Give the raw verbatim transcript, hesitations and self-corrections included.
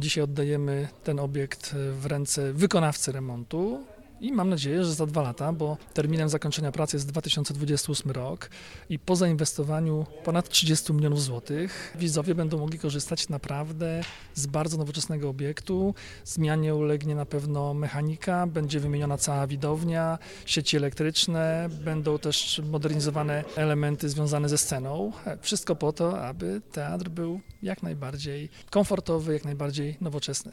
Dzisiaj oddajemy ten obiekt w ręce wykonawcy remontu. I mam nadzieję, że za dwa lata, bo terminem zakończenia pracy jest dwa tysiące dwudziesty ósmy rok i po zainwestowaniu ponad trzydzieści milionów złotych widzowie będą mogli korzystać naprawdę z bardzo nowoczesnego obiektu. Zmianie ulegnie na pewno mechanika, będzie wymieniona cała widownia, sieci elektryczne, będą też modernizowane elementy związane ze sceną. Wszystko po to, aby teatr był jak najbardziej komfortowy, jak najbardziej nowoczesny.